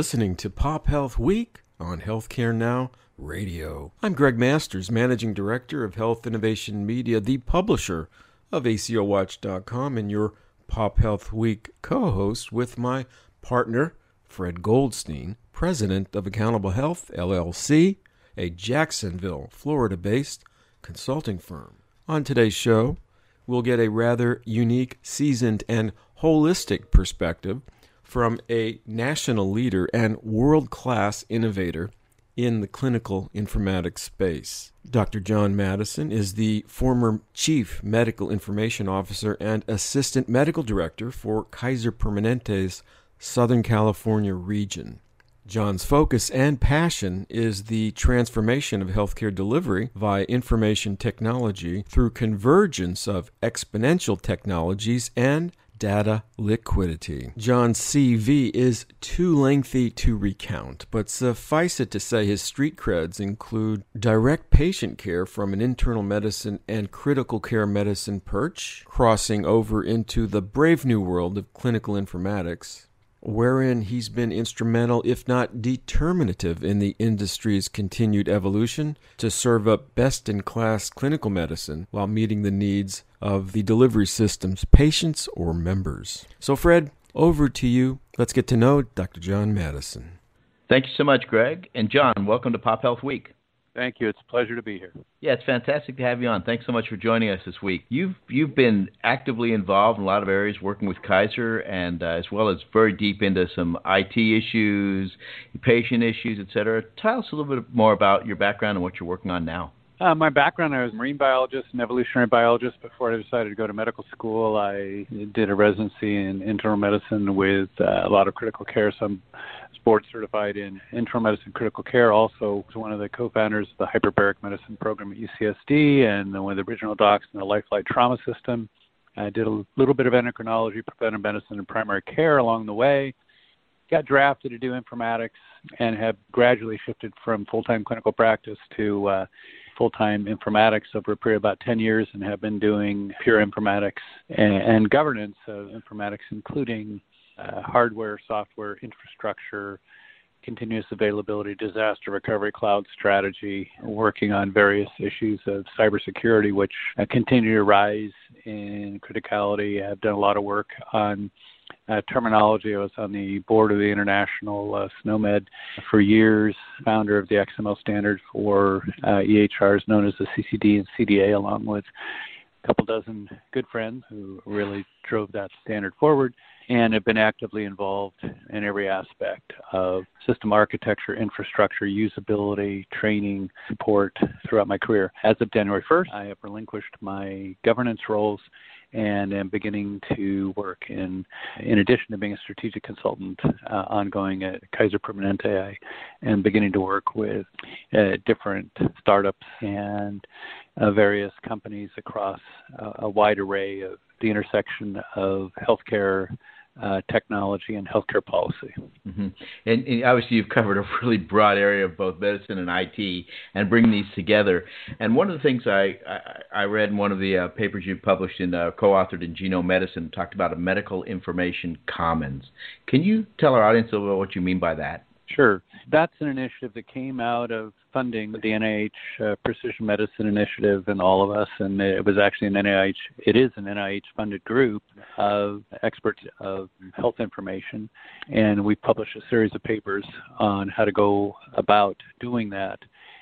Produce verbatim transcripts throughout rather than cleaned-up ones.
listening to Pop Health Week on Healthcare Now Radio. I'm Greg Masters, Managing Director of Health Innovation Media, the publisher of A C O Watch dot com, and your Pop Health Week co-host with my partner, Fred Goldstein, President of Accountable Health, L L C, a Jacksonville, Florida-based consulting firm. On today's show, we'll get a rather unique, seasoned, and holistic perspective from a national leader and world-class innovator in the clinical informatics space. Doctor John Mattison is the former Chief Medical Information Officer and Assistant Medical Director for Kaiser Permanente's Southern California region. John's focus and passion is the transformation of healthcare delivery via information technology through convergence of exponential technologies and data liquidity. John's C V is too lengthy to recount, but suffice it to say his street creds include direct patient care from an internal medicine and critical care medicine perch, crossing over into the brave new world of clinical informatics, wherein he's been instrumental, if not determinative, in the industry's continued evolution to serve up best-in-class clinical medicine while meeting the needs of the delivery system's patients or members. So, Fred, over to you. Let's get to know Doctor John Mattison. Thank you so much, Greg. And John, welcome to Pop Health Week. Thank you. It's a pleasure to be here. Yeah, it's fantastic to have you on. Thanks so much for joining us this week. You've you've been actively involved in a lot of areas working with Kaiser, and uh, as well as very deep into some I T issues, patient issues, et cetera. Tell us a little bit more about your background and what you're working on now. Uh, my background, I was a marine biologist and evolutionary biologist. Before I decided to go to medical school, I did a residency in internal medicine with uh, a lot of critical care. So I'm board certified in internal medicine critical care. Also was one of the co-founders of the hyperbaric medicine program at U C S D and one of the original docs in the Lifeline Trauma System. I did a little bit of endocrinology, preventive medicine, and primary care along the way. Got drafted to do informatics and have gradually shifted from full-time clinical practice to uh, full-time informatics over a period of about ten years, and have been doing pure informatics and, and governance of informatics, including uh, hardware, software, infrastructure, continuous availability, disaster recovery, cloud strategy, working on various issues of cybersecurity, which uh, continue to rise in criticality. I've done a lot of work on Uh, terminology. I was on the board of the International uh, SNOMED for years, founder of the X M L standard for uh, E H Rs known as the C C D and C D A, along with a couple dozen good friends who really drove that standard forward, and have been actively involved in every aspect of system architecture, infrastructure, usability, training, support throughout my career. As of January first, I have relinquished my governance roles and am beginning to work in, in addition to being a strategic consultant uh, ongoing at Kaiser Permanente, I am beginning to work with uh, different startups and uh, various companies across uh, a wide array of the intersection of healthcare, Uh, technology, and healthcare policy. Mm-hmm. And, and obviously you've covered a really broad area of both medicine and I T and bringing these together. And one of the things I, I, I read in one of the uh, papers you published in uh, co-authored in Genome Medicine talked about a medical information commons. Can you tell our audience a little bit what you mean by that? Sure. That's an initiative that came out of funding the N I H uh, Precision Medicine Initiative and all of us, and it was actually an N I H, it is an N I H-funded group of experts of health information, and we published a series of papers on how to go about doing that.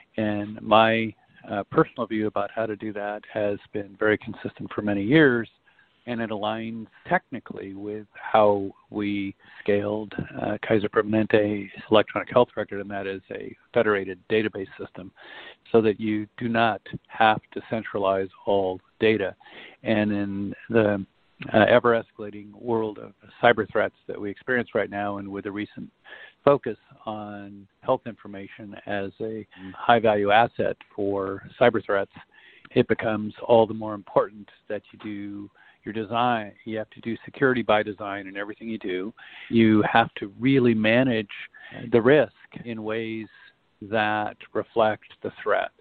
And my uh, personal view about how to do that has been very consistent for many years, and it aligns technically with how we scaled uh, Kaiser Permanente's electronic health record, and that is a federated database system, so that you do not have to centralize all data. And in the uh, ever-escalating world of cyber threats that we experience right now, and with a recent focus on health information as a high-value asset for cyber threats, it becomes all the more important that you do your design. You have to do security by design in everything you do. You have to really manage the risk in ways that reflect the threat.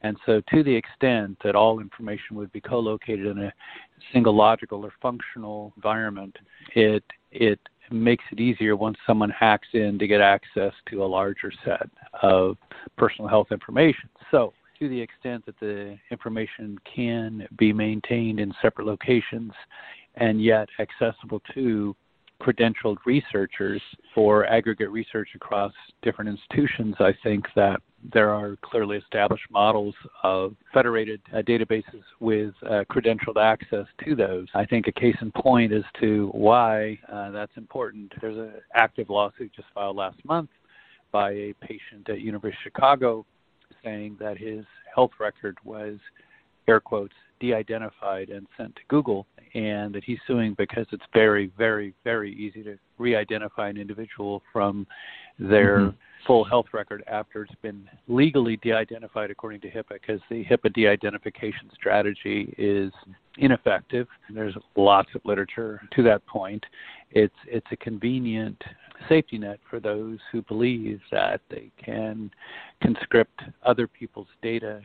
And so to the extent that all information would be co-located in a single logical or functional environment, it it makes it easier once someone hacks in to get access to a larger set of personal health information. So to the extent that the information can be maintained in separate locations and yet accessible to credentialed researchers for aggregate research across different institutions, I think that there are clearly established models of federated uh, databases with uh, credentialed access to those. I think a case in point as to why uh, that's important. There's an active lawsuit just filed last month by a patient at University of Chicago saying that his health record was, air quotes, de-identified and sent to Google, and that he's suing because it's very, very, very easy to re-identify an individual from their mm-hmm. full health record after it's been legally de-identified according to HIPAA, because the HIPAA de-identification strategy is ineffective. There's lots of literature to that point. It's it's a convenient safety net for those who believe that they can conscript other people's data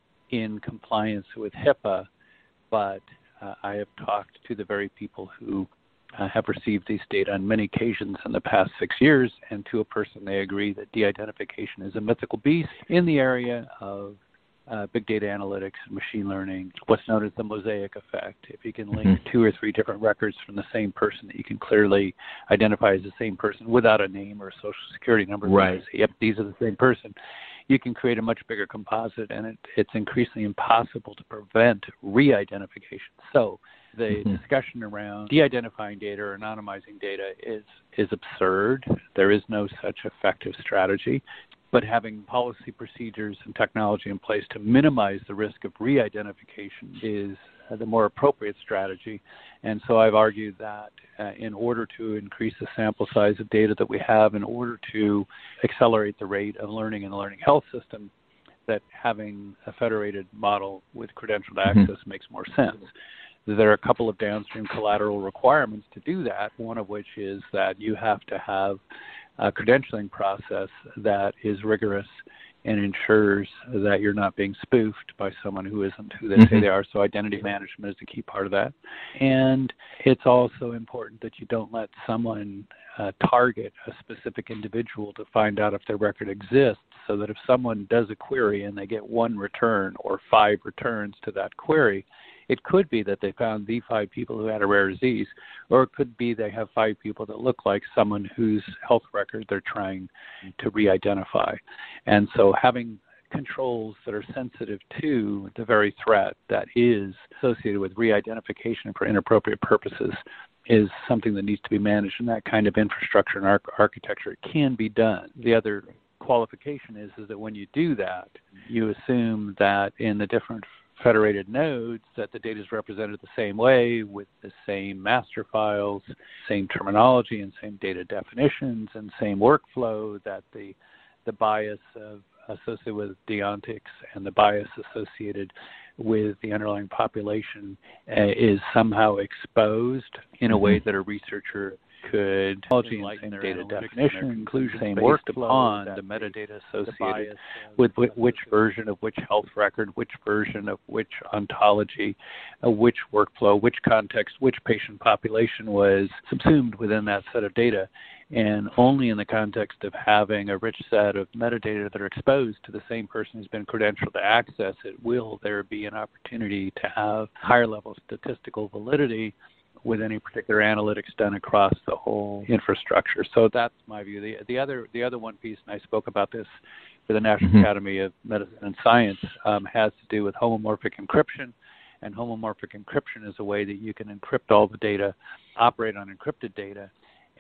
in compliance with HIPAA, but uh, I have talked to the very people who uh, have received these data on many occasions in the past six years, and to a person they agree that de-identification is a mythical beast in the area of uh, big data analytics and machine learning, what's known as the mosaic effect. If you can link mm-hmm. two or three different records from the same person that you can clearly identify as the same person without a name or a social security number, right. say, yep, these are the same person, you can create a much bigger composite, and it, it's increasingly impossible to prevent re-identification. So the mm-hmm. discussion around de-identifying data or anonymizing data is, is absurd. There is no such effective strategy. But having policy procedures and technology in place to minimize the risk of re-identification is uh, the more appropriate strategy. And so I've argued that uh, in order to increase the sample size of data that we have, in order to accelerate the rate of learning in the learning health system, that having a federated model with credentialed access mm-hmm. makes more sense. There are a couple of downstream collateral requirements to do that, one of which is that you have to have a credentialing process that is rigorous and ensures that you're not being spoofed by someone who isn't who they mm-hmm. say they are. So identity management is a key part of that. And it's also important that you don't let someone uh, target a specific individual to find out if their record exists, so that if someone does a query and they get one return or five returns to that query, it could be that they found the five people who had a rare disease, or it could be they have five people that look like someone whose health record they're trying to re-identify. And so having controls that are sensitive to the very threat that is associated with re-identification for inappropriate purposes is something that needs to be managed, and that kind of infrastructure and arch- architecture can be done. The other qualification is, is that when you do that, you assume that in the different federated nodes that the data is represented the same way, with the same master files, same terminology and same data definitions and same workflow, that the the bias of, associated with deontics and the bias associated with the underlying population uh, is somehow exposed in a way that a researcher could same data definition, inclusion same worked upon the metadata associated with which, which version of which health record, which version of which ontology, uh, which workflow, which context, which patient population was subsumed within that set of data. And only in the context of having a rich set of metadata that are exposed to the same person who's been credentialed to access it will there be an opportunity to have higher level statistical validity with any particular analytics done across the whole infrastructure. So that's my view. The, the other the other one piece, and I spoke about this for the National mm-hmm. Academy of Medicine and Science, um, has to do with homomorphic encryption. And homomorphic encryption is a way that you can encrypt all the data, operate on encrypted data,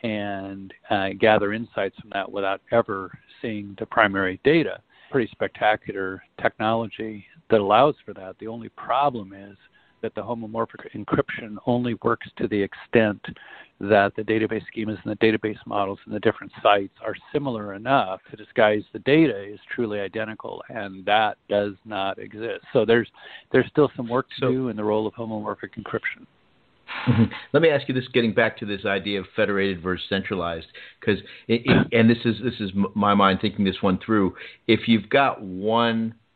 and uh, gather insights from that without ever seeing the primary data. Pretty spectacular technology that allows for that. The only problem is that the homomorphic encryption only works to the extent that the database schemas and the database models and the different sites are similar enough to disguise the data is truly identical, and that does not exist. So there's there's still some work to so, do in the role of homomorphic encryption. Let me ask you this, getting back to this idea of federated versus centralized, because and this is this is my mind thinking this one through. If you've got one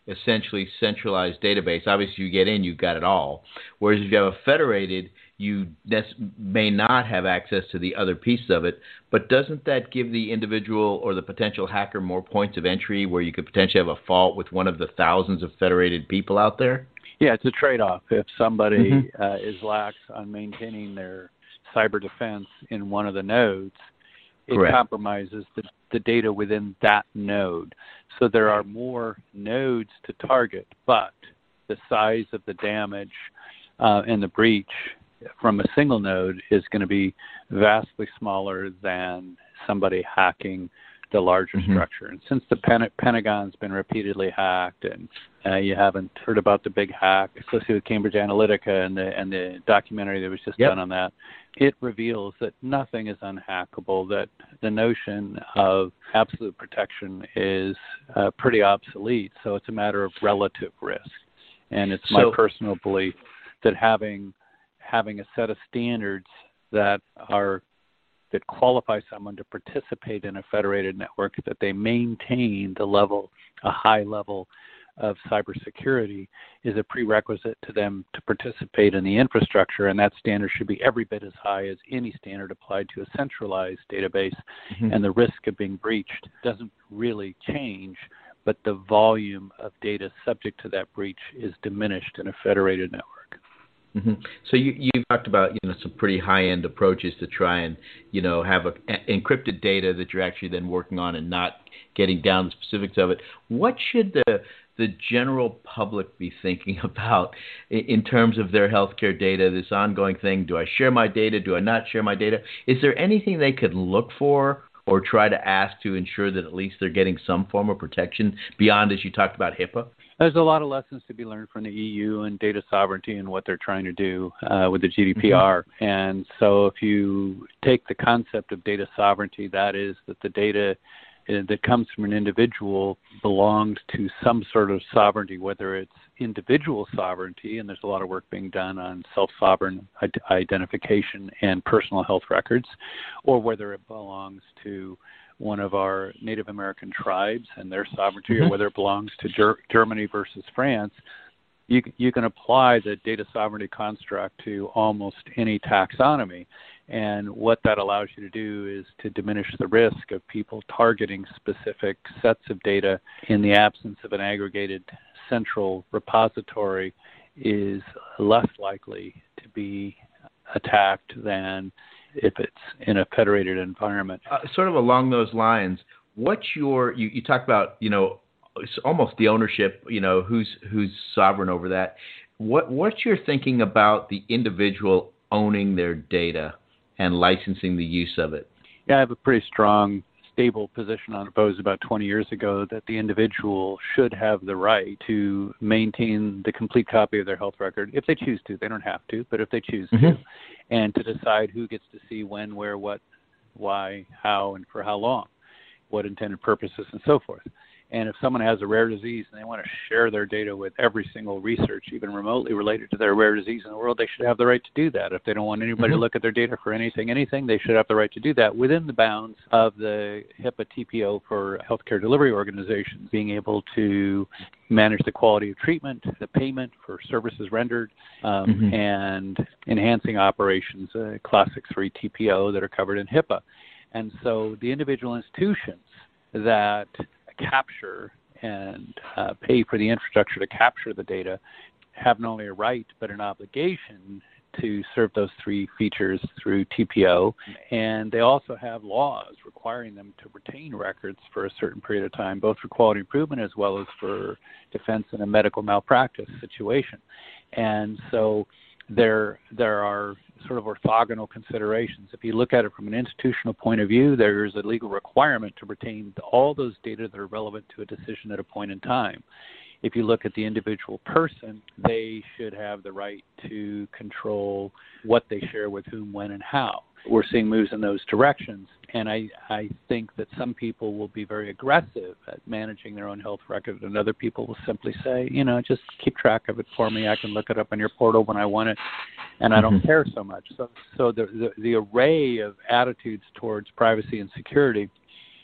essentially centralized database. Obviously, you get in, you've got it all. Whereas if you have a federated, you may not have access to the other pieces of it. But doesn't that give the individual or the potential hacker more points of entry where you could potentially have a fault with one of the thousands of federated people out there? Yeah, it's a trade-off. If somebody Mm-hmm. uh, is lax on maintaining their cyber defense in one of the nodes, it Correct. compromises the, the data within that node. So there are more nodes to target, but the size of the damage uh, and the breach from a single node is going to be vastly smaller than somebody hacking the larger mm-hmm. structure. And since the Pen- Pentagon's been repeatedly hacked, and uh, you haven't heard about the big hack associated with Cambridge Analytica and the and the documentary that was just yep. done on that, it reveals that nothing is unhackable, that the notion of absolute protection is uh, pretty obsolete. So it's a matter of relative risk. And it's my so, personal belief that having having a set of standards that are that qualify someone to participate in a federated network, that they maintain the level, a high level of cybersecurity, is a prerequisite to them to participate in the infrastructure, and that standard should be every bit as high as any standard applied to a centralized database. Mm-hmm. And the risk of being breached doesn't really change, but the volume of data subject to that breach is diminished in a federated network. Mm-hmm. So you, you've talked about, you know, some pretty high-end approaches to try and, you know, have a, a, encrypted data that you're actually then working on and not getting down the specifics of it. What should the the general public be thinking about in, in terms of their healthcare data, this ongoing thing? Do I share my data? Do I not share my data? Is there anything they could look for or try to ask to ensure that at least they're getting some form of protection beyond, as you talked about, HIPAA? There's a lot of lessons to be learned from the E U and data sovereignty and what they're trying to do uh, with the G D P R. Mm-hmm. And so if you take the concept of data sovereignty, that is that the data uh, that comes from an individual belongs to some sort of sovereignty, whether it's individual sovereignty, and there's a lot of work being done on self-sovereign identification and personal health records, or whether it belongs to one of our Native American tribes and their sovereignty, mm-hmm. or whether it belongs to Ger- Germany versus France. You, you can apply the data sovereignty construct to almost any taxonomy. And what that allows you to do is to diminish the risk of people targeting specific sets of data in the absence of an aggregated central repository is less likely to be attacked than if it's in a federated environment. Uh, sort of along those lines, what's your, you, you talk about, you know, it's almost the ownership, you know, who's who's sovereign over that. What What's your thinking about the individual owning their data and licensing the use of it? Yeah, I have a pretty strong, stable position on opposed about twenty years ago that the individual should have the right to maintain the complete copy of their health record if they choose to. They don't have to, but if they choose mm-hmm. to, and to decide who gets to see when, where, what, why, how, and for how long, what intended purposes, and so forth. And if someone has a rare disease and they want to share their data with every single research, even remotely related to their rare disease in the world, they should have the right to do that. If they don't want anybody mm-hmm. to look at their data for anything, anything, they should have the right to do that within the bounds of the HIPAA T P O for healthcare delivery organizations, being able to manage the quality of treatment, the payment for services rendered, um, mm-hmm. and enhancing operations, uh, Classic three T P O that are covered in HIPAA. And so the individual institutions that capture and uh, pay for the infrastructure to capture the data have not only a right but an obligation to serve those three features through T P O, and they also have laws requiring them to retain records for a certain period of time, both for quality improvement as well as for defense in a medical malpractice situation. And so there there are sort of orthogonal considerations. If you look at it from an institutional point of view, there is a legal requirement to retain all those data that are relevant to a decision at a point in time. If you look at the individual person, they should have the right to control what they share with whom, when, and how. We're seeing moves in those directions, and I, I think that some people will be very aggressive at managing their own health record, and other people will simply say, you know, just keep track of it for me. I can look it up on your portal when I want it, and I don't mm-hmm. care so much. So, so the, the the array of attitudes towards privacy and security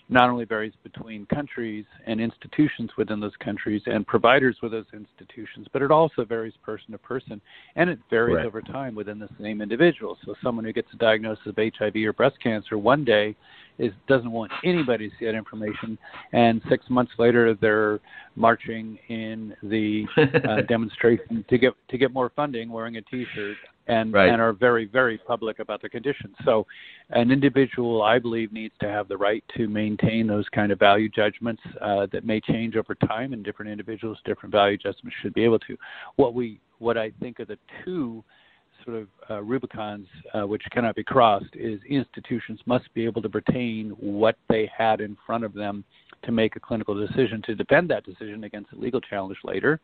not only varies between countries and institutions within those countries and providers with those institutions, but it also varies person to person, and it varies Right. over time within the same individual. So someone who gets a diagnosis of H I V or breast cancer one day is doesn't want anybody to see that information, and six months later they're marching in the uh, demonstration to get to get more funding, wearing a T-shirt, and Right. and are very, very public about their condition. So an individual, I believe, needs to have the right to maintain those kind of value judgments uh, that may change over time, and different individuals, different value judgments should be able to. What we, what I think are the two sort of uh, Rubicons uh, which cannot be crossed is institutions must be able to retain what they had in front of them to make a clinical decision, to defend that decision against a legal challenge later.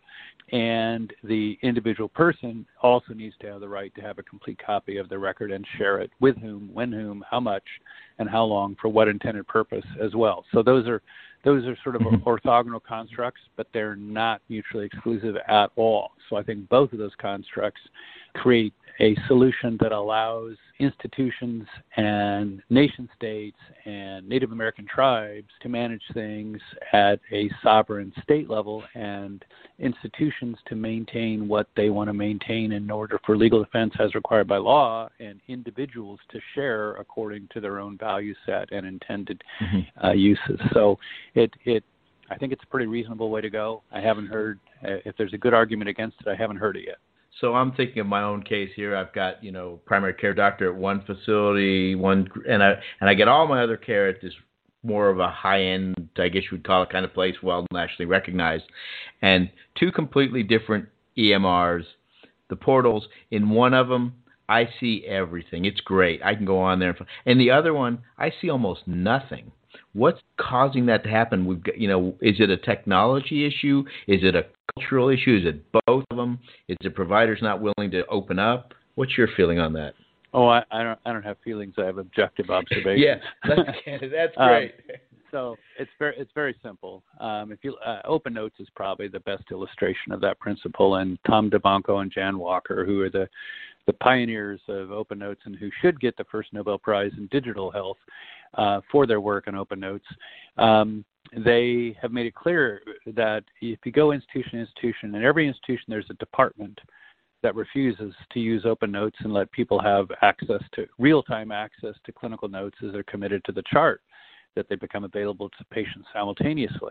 And the individual person also needs to have the right to have a complete copy of the record and share it with whom, when whom, how much, and how long, for what intended purpose as well. So those are those are sort of mm-hmm. orthogonal constructs, but they're not mutually exclusive at all. So I think both of those constructs create a solution that allows institutions and nation states and Native American tribes to manage things at a sovereign state level, and institutions to maintain what they want to maintain in order for legal defense as required by law, and individuals to share according to their own value set and intended mm-hmm. uh, uses. So it, it, I think it's a pretty reasonable way to go. I haven't heard, uh, if there's a good argument against it, I haven't heard it yet. So I'm thinking of my own case here. I've got, you know, primary care doctor at one facility, one, and I and I get all my other care at this more of a high-end, I guess you would call it, kind of place, well nationally recognized, and two completely different E M Rs. The portals, in one of them, I see everything. It's great. I can go on there. And the other one, I see almost nothing. What's causing that to happen? We've got, you know, is it a technology issue? Is it a cultural issue? Is it both of them? Is the providers not willing to open up? What's your feeling on that? Oh, I, I don't. I don't have feelings. I have objective observations. Yeah, that's, that's great. um, so it's very, it's very simple. Um, if you, uh, Open Notes is probably the best illustration of that principle, and Tom DeBonco and Jan Walker, who are the the pioneers of Open Notes and who should get the first Nobel Prize in digital health uh, for their work on Open Notes. Um, they have made it clear that if you go institution to institution, in every institution there's a department that refuses to use Open Notes and let people have access to real-time access to clinical notes as they're committed to the chart, that they become available to patients simultaneously.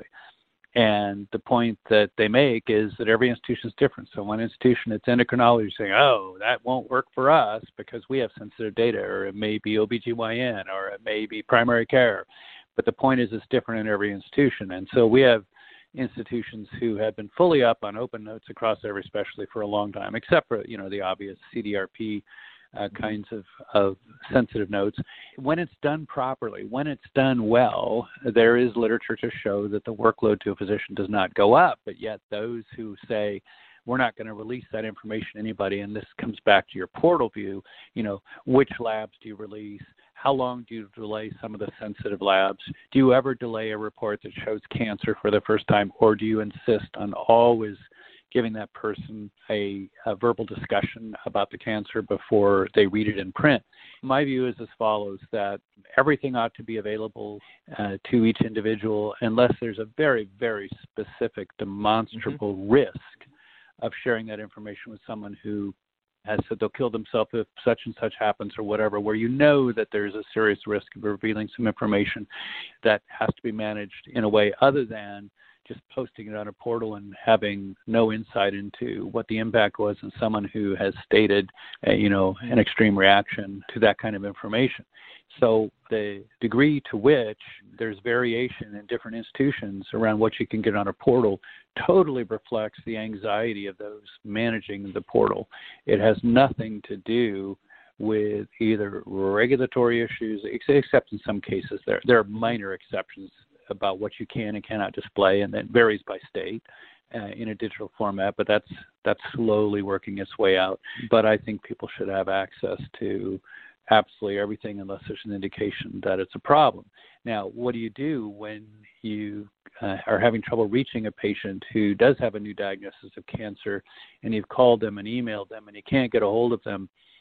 And the point that they make is that every institution is different. So one institution, it's endocrinology, saying, oh, that won't work for us because we have sensitive data, or it may be O B G Y N, or it may be primary care. But the point is it's different in every institution. And so we have institutions who have been fully up on Open Notes across every specialty for a long time, except for, you know, the obvious C D R P uh, kinds of, of sensitive notes. When it's done properly, when it's done well, there is literature to show that the workload to a physician does not go up. But yet those who say, we're not going to release that information to anybody, and this comes back to your portal view, you know, which labs do you release? How long do you delay some of the sensitive labs? Do you ever delay a report that shows cancer for the first time, or do you insist on always giving that person a, a verbal discussion about the cancer before they read it in print? My view is as follows, that everything ought to be available uh, to each individual unless there's a very, very specific, demonstrable mm-hmm. risk of sharing that information with someone who has said they'll kill themselves if such and such happens or whatever, where you know that there's a serious risk of revealing some information that has to be managed in a way other than just posting it on a portal and having no insight into what the impact was in someone who has stated, uh, you know, an extreme reaction to that kind of information. So the degree to which there's variation in different institutions around what you can get on a portal totally reflects the anxiety of those managing the portal. It has nothing to do with either regulatory issues, except in some cases there there are minor exceptions about what you can and cannot display, and that varies by state uh, in a digital format, but that's that's slowly working its way out. But I think people should have access to absolutely everything unless there's an indication that it's a problem. Now, what do you do when you uh, are having trouble reaching a patient who does have a new diagnosis of cancer, and you've called them and emailed them and you can't get a hold of them?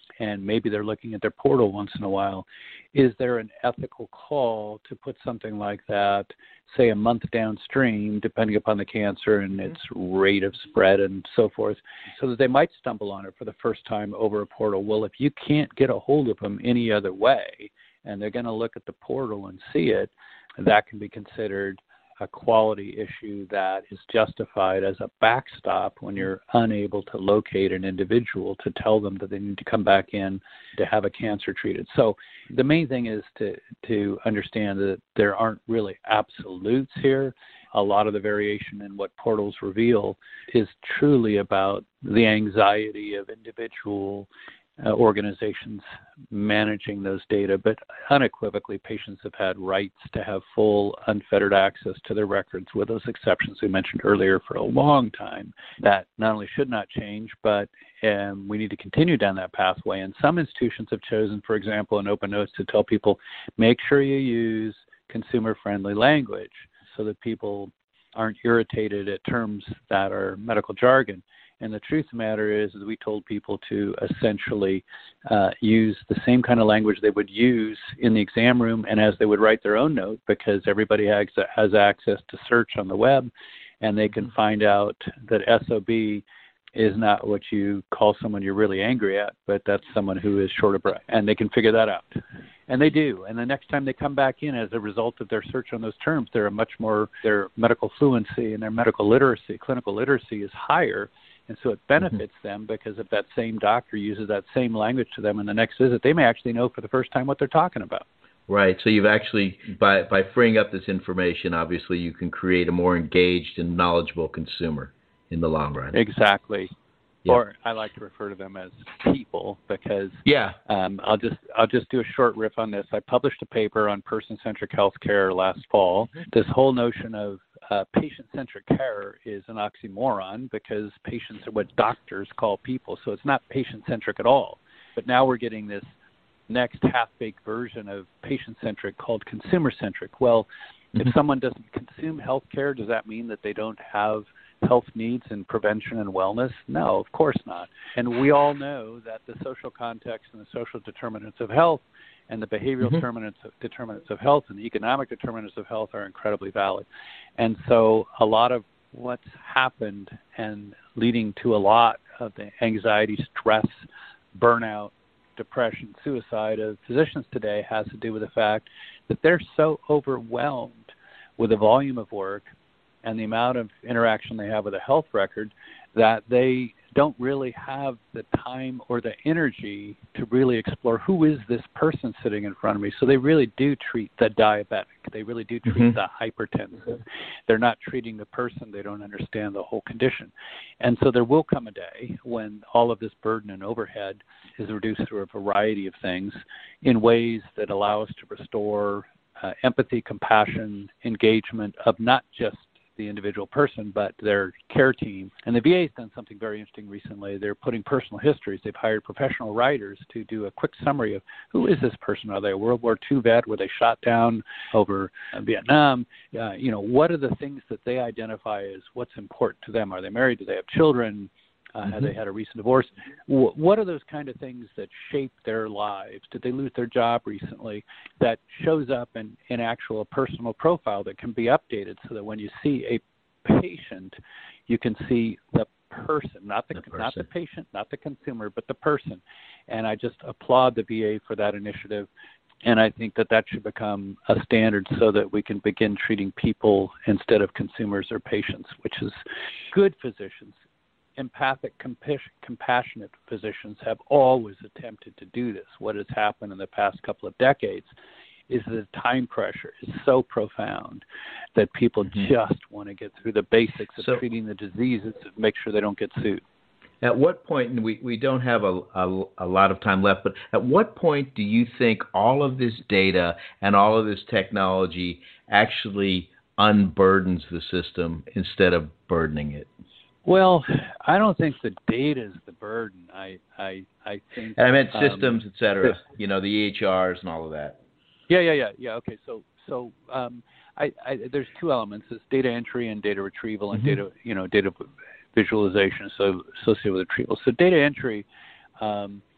and maybe they're looking at their portal once in a while. Is there an ethical call to put something like that, say a month downstream, depending upon the cancer and its rate of spread and so forth, so that they might stumble on it for the first time over a portal? Well, if you can't get a hold of them any other way, and they're going to look at the portal and see it, that can be considered a quality issue that is justified as a backstop when you're unable to locate an individual to tell them that they need to come back in to have a cancer treated. So the main thing is to, to understand that there aren't really absolutes here. A lot of the variation in what portals reveal is truly about the anxiety of individual Uh, organizations managing those data, but unequivocally patients have had rights to have full unfettered access to their records with those exceptions we mentioned earlier for a long time. That not only should not change, but um, we need to continue down that pathway. And some institutions have chosen, for example, in Open Notes to tell people, make sure you use consumer-friendly language so that people aren't irritated at terms that are medical jargon. And the truth of the matter is, is we told people to essentially uh, use the same kind of language they would use in the exam room and as they would write their own note, because everybody has, has access to search on the web, and they can find out that S O B is not what you call someone you're really angry at, but that's someone who is short of breath, and they can figure that out. And they do. And the next time they come back in as a result of their search on those terms, they're much more, their medical fluency and their medical literacy, clinical literacy is higher. And so it benefits mm-hmm. them, because if that same doctor uses that same language to them in the next visit, they may actually know for the first time what they're talking about. Right. So you've actually, by, by freeing up this information, obviously you can create a more engaged and knowledgeable consumer in the long run. Exactly. Yeah. Or I like to refer to them as people, because yeah. um, I'll just I'll just do a short riff on this. I published a paper on person-centric healthcare last fall. Mm-hmm. This whole notion of uh, patient-centric care is an oxymoron, because patients are what doctors call people, so it's not patient-centric at all. But now we're getting this next half-baked version of patient-centric called consumer-centric. Well, mm-hmm. if someone doesn't consume healthcare, does that mean that they don't have health needs and prevention and wellness? No, of course not. And we all know that the social context and the social determinants of health and the behavioral mm-hmm. determinants, of, determinants of health and the economic determinants of health are incredibly valid. And so a lot of what's happened and leading to a lot of the anxiety, stress, burnout, depression, suicide of physicians today has to do with the fact that they're so overwhelmed with the volume of work and the amount of interaction they have with a health record that they don't really have the time or the energy to really explore who is this person sitting in front of me. So they really do treat the diabetic. They really do treat mm-hmm. the hypertensive. They're not treating the person. They don't understand the whole condition. And so there will come a day when all of this burden and overhead is reduced through a variety of things in ways that allow us to restore uh, empathy, compassion, engagement of not just the individual person, but their care team. And the V A has done something very interesting recently. They're putting personal histories. They've hired professional writers to do a quick summary of who is this person? Are they a World War Two vet? Were they shot down over Vietnam? Uh, you know, what are the things that they identify as what's important to them? Are they married? Do they have children? Uh, mm-hmm. Have they had a recent divorce? W- what are those kind of things that shape their lives? Did they lose their job recently? That shows up in, in actual personal profile that can be updated so that when you see a patient, you can see the person, not the, the person. not the patient, not the consumer, but the person. And I just applaud the V A for that initiative. And I think that that should become a standard so that we can begin treating people instead of consumers or patients, which is good physicians. Empathic, compassionate physicians have always attempted to do this. What has happened in the past couple of decades is the time pressure is so profound that people mm-hmm. just want to get through the basics of so, treating the diseases to make sure they don't get sued. At what point, and we, we don't have a, a, a lot of time left, but at what point do you think all of this data and all of this technology actually unburdens the system instead of burdening it? Well, I don't think the data is the burden. I I, I think and I meant systems, um, et cetera. You know, the E H Rs and all of that. Yeah, yeah, yeah, yeah. Okay, so so um, I, I, there's two elements: it's data entry and data retrieval, and mm-hmm. data you know data visualization so associated with retrieval. So data entry um,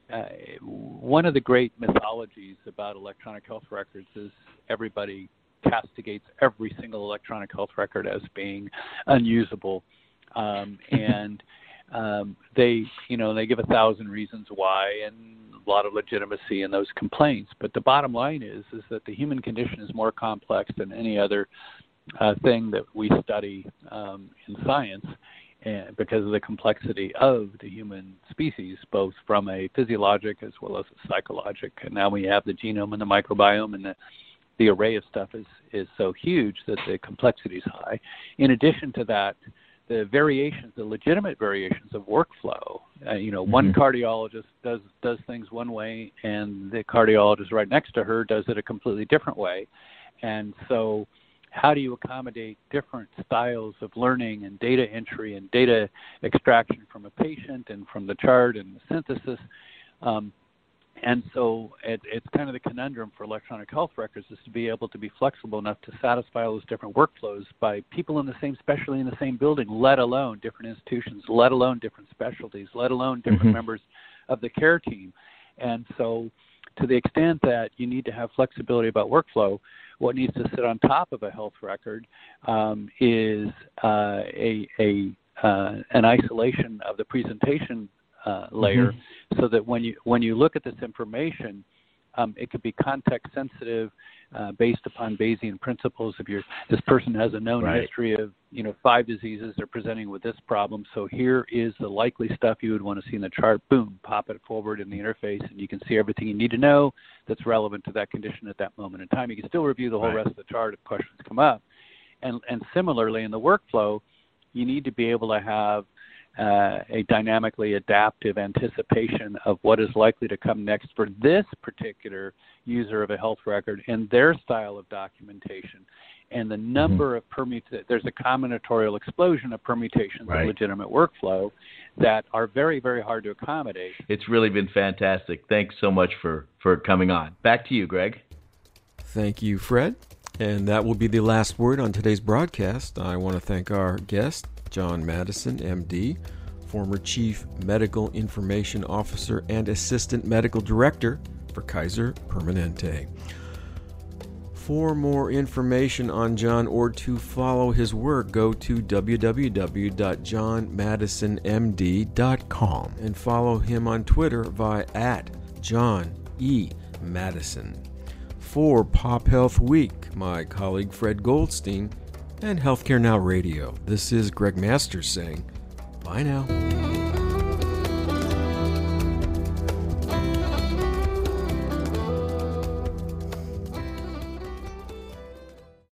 uh, one of the great mythologies about electronic health records is everybody castigates every single electronic health record as being unusable, um, and um, they, you know, they give a thousand reasons why, and a lot of legitimacy in those complaints. But the bottom line is, is that the human condition is more complex than any other uh, thing that we study um, in science, and because of the complexity of the human species, both from a physiologic as well as a psychologic. And now we have the genome and the microbiome, and the the array of stuff is, is so huge that the complexity is high. In addition to that, the variations, the legitimate variations of workflow, uh, you know, mm-hmm. one cardiologist does does things one way, and the cardiologist right next to her does it a completely different way. And so how do you accommodate different styles of learning and data entry and data extraction from a patient and from the chart and the synthesis? Um, And so it, it's kind of the conundrum for electronic health records is to be able to be flexible enough to satisfy all those different workflows by people in the same specialty in the same building, let alone different institutions, let alone different specialties, let alone different mm-hmm. members of the care team. And so to the extent that you need to have flexibility about workflow, what needs to sit on top of a health record um, is uh, a, a uh, an isolation of the presentation Uh, layer, mm-hmm. so that when you when you look at this information, um, it could be context sensitive, uh, based upon Bayesian principles. If you're this person has a known right. history of you know five diseases, they're presenting with this problem. So here is the likely stuff you would want to see in the chart. Boom, pop it forward in the interface, and you can see everything you need to know that's relevant to that condition at that moment in time. You can still review the whole right. rest of the chart if questions come up. And and similarly in the workflow, you need to be able to have Uh, a dynamically adaptive anticipation of what is likely to come next for this particular user of a health record and their style of documentation. And the number mm-hmm. of permutations, there's a combinatorial explosion of permutations right. of legitimate workflow that are very, very hard to accommodate. It's really been fantastic. Thanks so much for, for coming on. Back to you, Greg. Thank you, Fred. And that will be the last word on today's broadcast. I want to thank our guest, John Maddison, M D, former Chief Medical Information Officer and Assistant Medical Director for Kaiser Permanente. For more information on John or to follow his work, go to w w w dot john madison m d dot com and follow him on Twitter via at John E. Madison. For Pop Health Week, my colleague Fred Goldstein, and Healthcare Now Radio, this is Greg Masters saying, bye now.